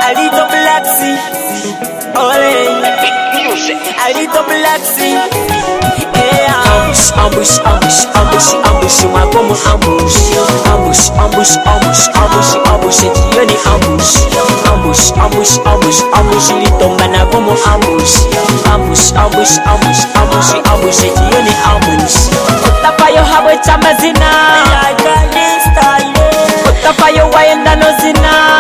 A little black sea, ole. A little black sea, yeah. Ambush, ambush, ambush, ambush, magomo ambush. Ambush, ambush, ambush, ambush, ambush, jioni ambush. Ambush, ambush, ambush, ambush, litomba na gomo ambush. Ambush, ambush, ambush, ambush, ambush, jioni ambush. Utapayo habwe chamazina, utapayo waenda no zina.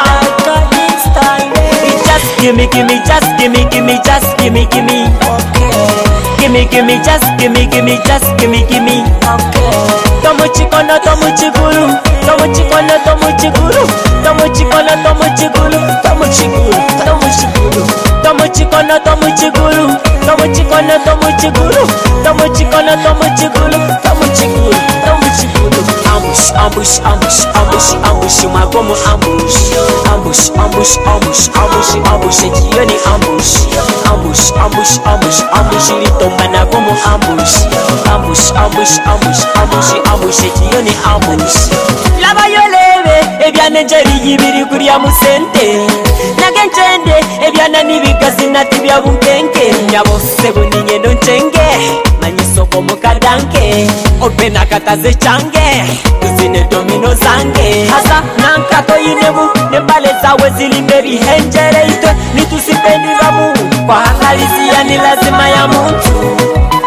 Just gimme, gimme, just gimme, gimme, just gimme, gimme. Gimme, gimme, just gimme, gimme, just gimme, gimme. Tomo chikono, tomo chiguru, tomo chikono, tomo chiguru, tomo chikono, tomo chiguru, tomo chiguru, tomo chiguru, tomo chikono, tomo chiguru, tomo chikono, tomo chiguru, tomo chikono, tomo chiguru, tomo chiguru, tomo chiguru. Ambush, ambush, ambush, ambush, ambush, magomo ambush. Ambush, ambush, ambush, ambush, ambush, jioni ambush. Ambush, ambush, ambush, ambush, litomba na gomo ambush. Ambush, ambush, ambush, ambush, ambush, jioni ambush. Laba yolebe, ebyana njeri yibiri kuriya musente. Nagenchende, ebyana nibikazi natibya bunkenke. Nyabose buninye nonchenge, manyisoko mukadanke. Opena kataze change, tuzine domino zange. Hasa nankato yinebu, nembale zawe zilinde bihenjere itwe. Nitusipendi ramu, kwa halisia ni lazima ya mtu.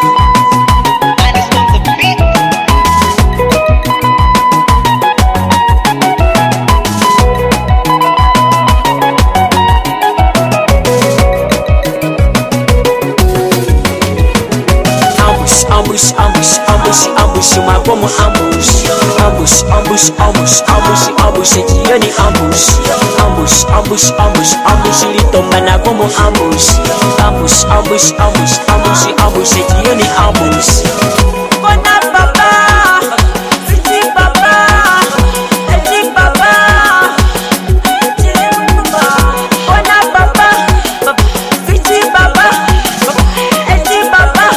Ambush, ambush, ambush, ambush, magomo ambush. Ambush, ambush, ambush, ambush, ambush, jioni ambush. Ambush, ambush, ambush, ambush, litomba na gomo ambush. Ambush, ambush, ambush, ambush, ambush, jioni ambush. Kona baba, siji baba, eti baba, kona baba, siji baba, eti baba.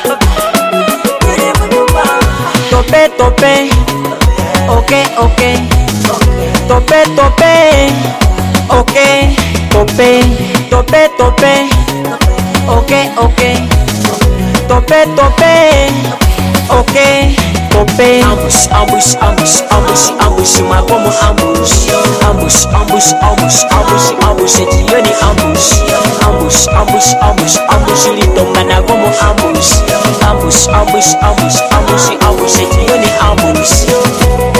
Tope, tope, okay, okay. Tope, tope, okay. Tope, tope, tope, okay, okay. Tope, tope, okay. Tope. Ambush, ambush, ambush, ambush, ambush, magomo ambush. Ambush, ambush, ambush, ambush, ambush, jioni ambush. Ambush, ambush, ambush, ambush, litomba na gomo ambush. Ambush, ambush, ambush, ambush, ambush, jioni ambush.